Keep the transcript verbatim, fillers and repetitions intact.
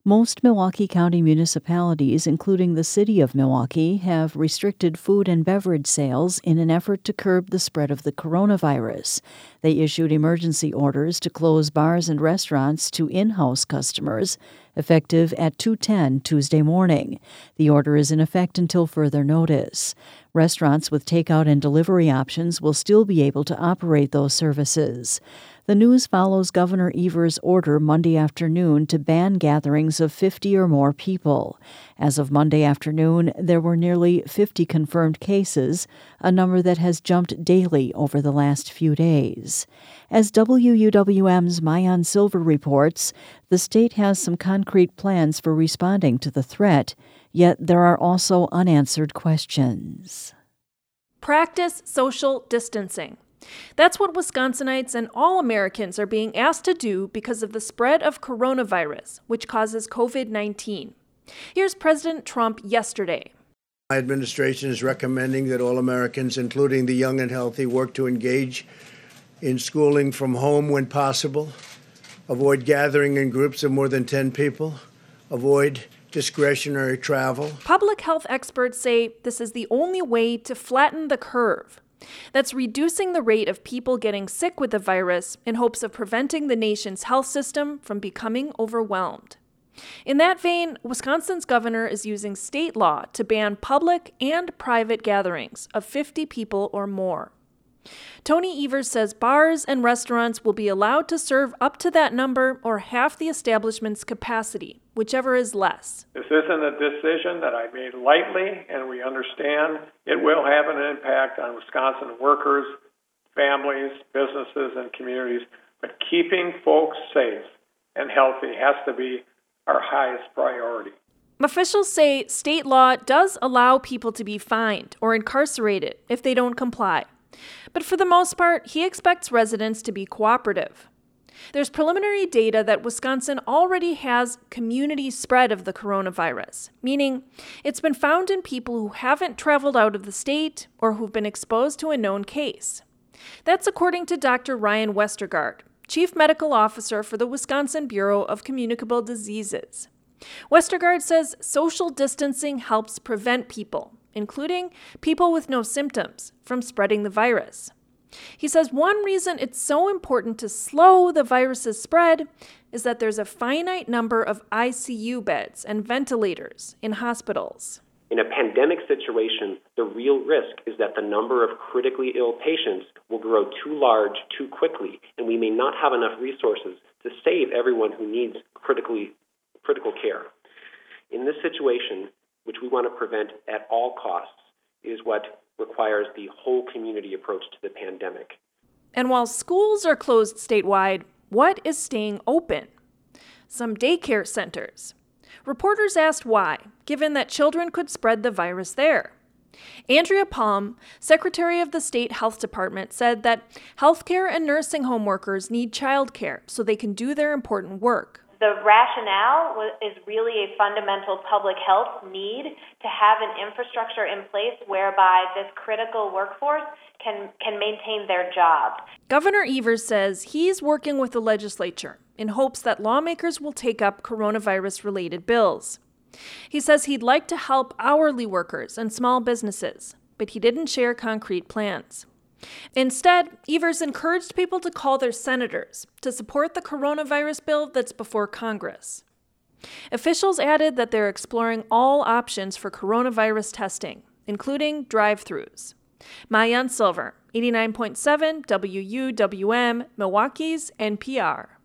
Most Milwaukee County municipalities, including the city of Milwaukee, have restricted food and beverage sales in an effort to curb the spread of the coronavirus. They issued emergency orders to close bars and restaurants to in-house customers, effective at two ten Tuesday morning. The order is in effect until further notice. Restaurants with takeout and delivery options will still be able to operate those services. The news follows Governor Evers' order Monday afternoon to ban gatherings of fifty or more people. As of Monday afternoon, there were nearly fifty confirmed cases, a number that has jumped daily over the last few days. As W U W M's Maayan Silver reports, the state has some concrete plans for responding to the threat, yet there are also unanswered questions. Practice social distancing. That's what Wisconsinites and all Americans are being asked to do because of the spread of coronavirus, which causes covid nineteen. Here's President Trump yesterday. My administration is recommending that all Americans, including the young and healthy, work to engage in schooling from home when possible, avoid gathering in groups of more than ten people, avoid discretionary travel. Public health experts say this is the only way to flatten the curve. That's reducing the rate of people getting sick with the virus in hopes of preventing the nation's health system from becoming overwhelmed. In that vein, Wisconsin's governor is using state law to ban public and private gatherings of fifty people or more. Tony Evers says bars and restaurants will be allowed to serve up to that number or half the establishment's capacity, whichever is less. This isn't a decision that I made lightly, and we understand it will have an impact on Wisconsin workers, families, businesses, and communities, but keeping folks safe and healthy has to be our highest priority. Officials say state law does allow people to be fined or incarcerated if they don't comply. But for the most part, he expects residents to be cooperative. There's preliminary data that Wisconsin already has community spread of the coronavirus, meaning it's been found in people who haven't traveled out of the state or who've been exposed to a known case. That's according to Doctor Ryan Westergaard, Chief Medical Officer for the Wisconsin Bureau of Communicable Diseases. Westergaard says social distancing helps prevent people, including people with no symptoms, from spreading the virus. He says one reason it's so important to slow the virus's spread is that there's a finite number of I C U beds and ventilators in hospitals. In a pandemic situation, the real risk is that the number of critically ill patients will grow too large too quickly, and we may not have enough resources to save everyone who needs critically critical care. In this situation, which we want to prevent at all costs, is what requires the whole community approach to the pandemic. And while schools are closed statewide, what is staying open? Some daycare centers. Reporters asked why, given that children could spread the virus there. Andrea Palm, Secretary of the State Health Department, said that healthcare and nursing home workers need childcare so they can do their important work. The rationale is really a fundamental public health need to have an infrastructure in place whereby this critical workforce can, can maintain their job. Governor Evers says he's working with the legislature in hopes that lawmakers will take up coronavirus-related bills. He says he'd like to help hourly workers and small businesses, but he didn't share concrete plans. Instead, Evers encouraged people to call their senators to support the coronavirus bill that's before Congress. Officials added that they're exploring all options for coronavirus testing, including drive-thrus. Maayan Silver, eighty-nine point seven W U W M, Milwaukee's N P R.